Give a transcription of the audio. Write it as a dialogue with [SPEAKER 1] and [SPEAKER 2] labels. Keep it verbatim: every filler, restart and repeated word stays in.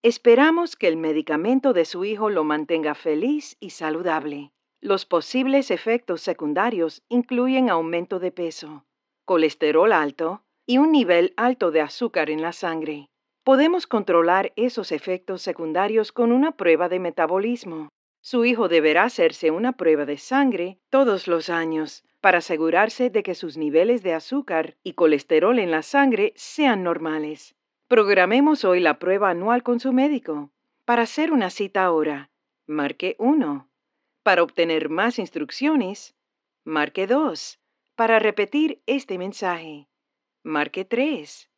[SPEAKER 1] Esperamos que el medicamento de su hijo lo mantenga feliz y saludable. Los posibles efectos secundarios incluyen aumento de peso, colesterol alto y un nivel alto de azúcar en la sangre. Podemos controlar esos efectos secundarios con una prueba de metabolismo. Su hijo deberá hacerse una prueba de sangre todos los años para asegurarse de que sus niveles de azúcar y colesterol en la sangre sean normales. Programemos hoy la prueba anual con su médico. Para hacer una cita ahora, marque uno. Para obtener más instrucciones, marque dos. Para repetir este mensaje, marque tres.